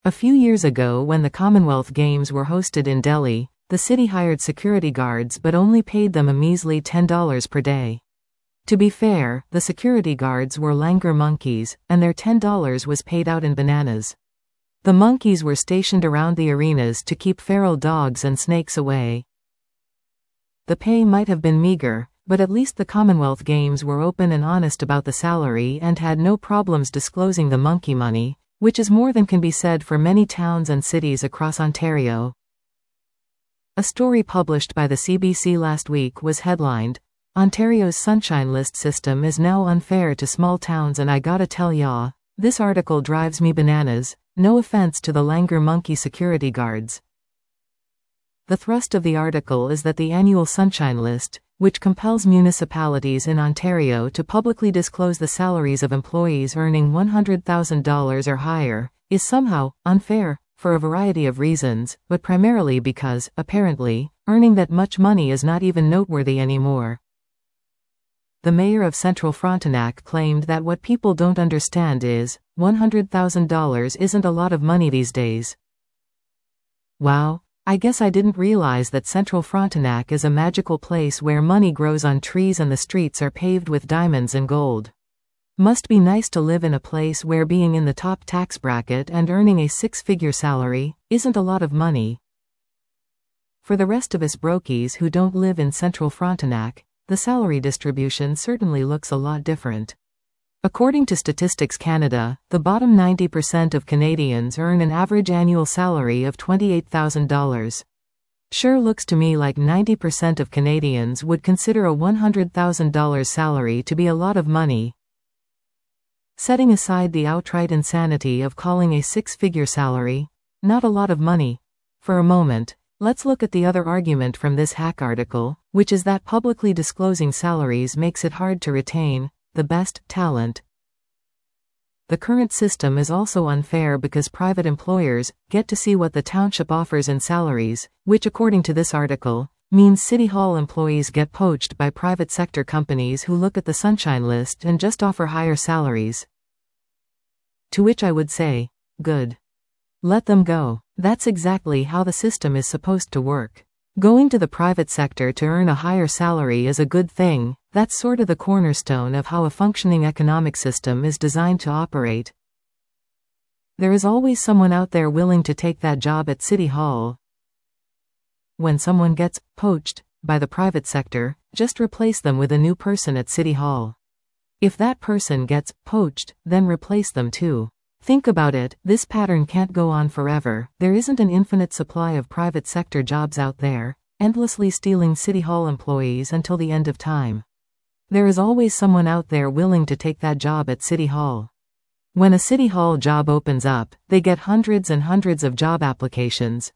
A few years ago, when the Commonwealth Games were hosted in Delhi, the city hired security guards but only paid them a measly $10 per day. To be fair, the security guards were langur monkeys, and their $10 was paid out in bananas. The monkeys were stationed around the arenas to keep feral dogs and snakes away. The pay might have been meager, but at least the Commonwealth Games were open and honest about the salary and had no problems disclosing the monkey money, which is more than can be said for many towns and cities across Ontario. A story published by the CBC last week was headlined, "Ontario's Sunshine List system is now unfair to small towns, and I gotta tell ya, this article drives me bananas, no offense to the langur monkey security guards." The thrust of the article is that the annual Sunshine List, which compels municipalities in Ontario to publicly disclose the salaries of employees earning $100,000 or higher, is somehow unfair, for a variety of reasons, but primarily because, apparently, earning that much money is not even noteworthy anymore. The mayor of Central Frontenac claimed that what people don't understand is, $100,000 isn't a lot of money these days. Wow, I guess I didn't realize that Central Frontenac is a magical place where money grows on trees and the streets are paved with diamonds and gold. Must be nice to live in a place where being in the top tax bracket and earning a six-figure salary isn't a lot of money. For the rest of us brokies who don't live in Central Frontenac, the salary distribution certainly looks a lot different. According to Statistics Canada, the bottom 90% of Canadians earn an average annual salary of $28,000. Sure looks to me like 90% of Canadians would consider a $100,000 salary to be a lot of money. Setting aside the outright insanity of calling a six-figure salary not a lot of money for a moment, let's look at the other argument from this hack article, which is that publicly disclosing salaries makes it hard to retain the best talent. The current system is also unfair because private employers get to see what the township offers in salaries, which according to this article, means City Hall employees get poached by private sector companies who look at the Sunshine List and just offer higher salaries. To which I would say, good. Let them go. That's exactly how the system is supposed to work. Going to the private sector to earn a higher salary is a good thing. That's sort of the cornerstone of how a functioning economic system is designed to operate. There is always someone out there willing to take that job at City Hall. When someone gets poached by the private sector, just replace them with a new person at City Hall. If that person gets poached, then replace them too. Think about it, this pattern can't go on forever. There isn't an infinite supply of private sector jobs out there, endlessly stealing City Hall employees until the end of time. There is always someone out there willing to take that job at City Hall. When a City Hall job opens up, they get hundreds and hundreds of job applications.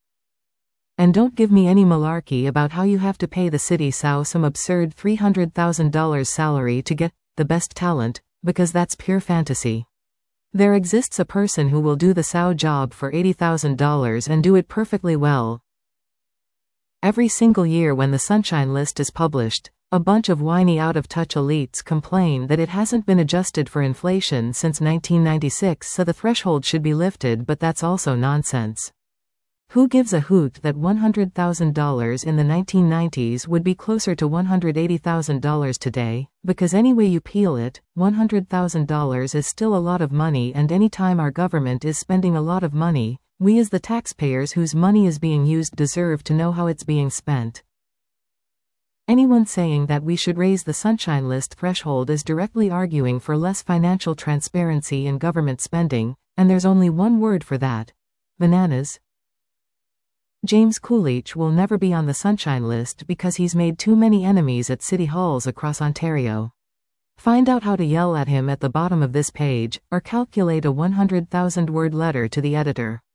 And don't give me any malarkey about how you have to pay the city SOW some absurd $300,000 salary to get the best talent, because that's pure fantasy. There exists a person who will do the SOW job for $80,000 and do it perfectly well. Every single year when the Sunshine List is published, a bunch of whiny out-of-touch elites complain that it hasn't been adjusted for inflation since 1996, so the threshold should be lifted, but that's also nonsense. Who gives a hoot that $100,000 in the 1990s would be closer to $180,000 today? Because any way you peel it, $100,000 is still a lot of money, and any time our government is spending a lot of money, we as the taxpayers whose money is being used deserve to know how it's being spent. Anyone saying that we should raise the Sunshine List threshold is directly arguing for less financial transparency in government spending, and there's only one word for that: bananas. James Coolidge will never be on the Sunshine List because he's made too many enemies at city halls across Ontario. Find out how to yell at him at the bottom of this page, or calculate a 100,000-word letter to the editor.